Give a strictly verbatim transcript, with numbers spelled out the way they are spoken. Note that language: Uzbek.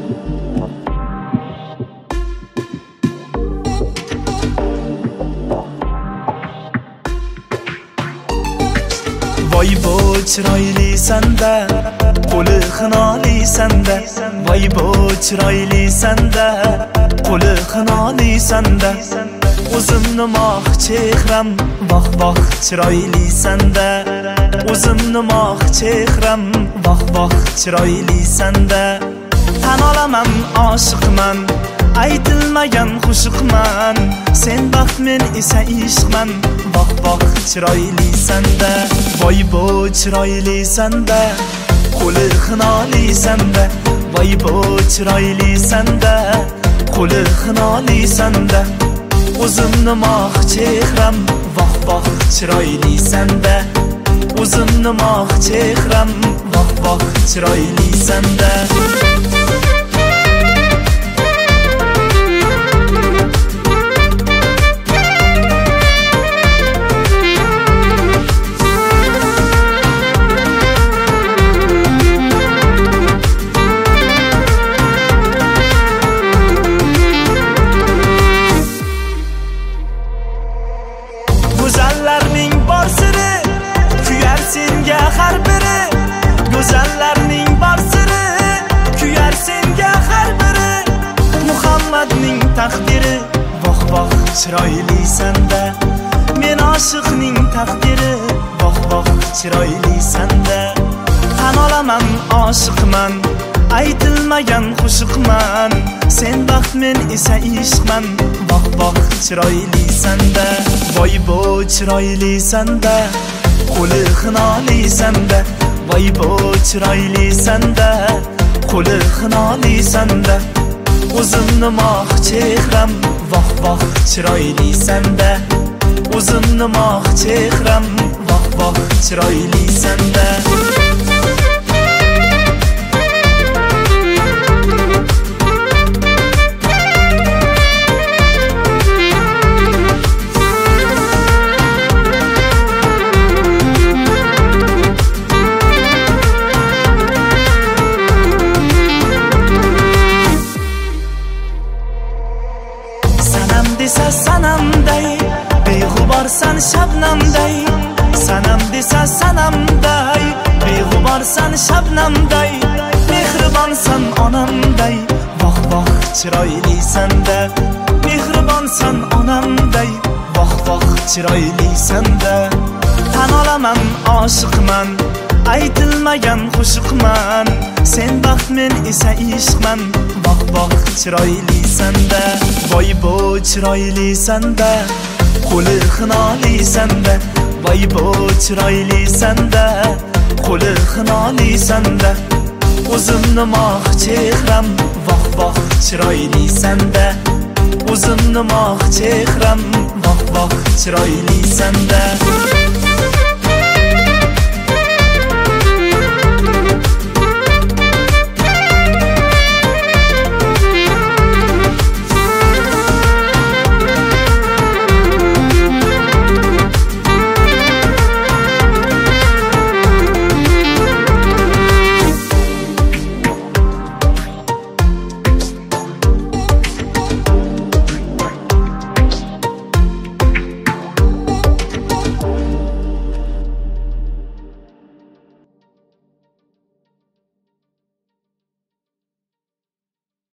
Voy bu chiroyli sanda, qo'li xinoli sanda. Voy bu chiroyli sanda, qo'li xinoli sanda. O'zimni moq chehram, voh voh chiroyli sanda. O'zimni moq chehram, voh voh chiroyli sanda. Tan olaman oshiqman, aytilmagan qo'shiqman. Sen baxt, men esa ishqman, voh voh chiroyli sanda. Voy bu chiroyli sanda, qo'li xinoli sanda. Voy bu chiroyli sanda, qo'li xinoli sanda. O'zimni moq chehram, voh voh chiroyli sanda. O'zimni moq chehram, voh voh chiroyli sanda. Go'zallarning bor siri, kuyar senga har biri. Go'zallarning bor siri, kuyar senga har biri. Muhammadning taqdiri, voh voh chiroyli sanda. Men oshiqning taqdiri, voh voh chiroyli sanda. Tan olaman oshiqman, aytilmagan qo'shiqman. Sen baxt, men esa ishqman, voh voh chiroyli sanda. Voy bu chiroyli sanda, qo'li xinoli sanda. Voy bu chiroyli sanda, qo'li xinoli sanda. O'zimni moq chehram, voh voh chiroyli sanda. O'zimni moq chehram, voh voh chiroyli sanda. Desa sanamday, beg'uborsan shabnamday. Sanam desa sanamday, beg'uborsan shabnamday. Mehribonsan onamday, voh voh chiroyli sanda. Mehribonsan onamday, voh voh chiroyli sanda. Tan olaman oshiqman, aytilmagan qo'shiqman. Sen baxt, men esa ishqman, voh voh chiroyli sanda. Voy bu chiroyli sanda, qo'li xinoli sanda. Voy bu chiroyli sanda, qo'li xinoli sanda. O'zimni moq chehram, voh voh chiroyli sanda. O'zimni moq chehram, voh voh chiroyli sanda.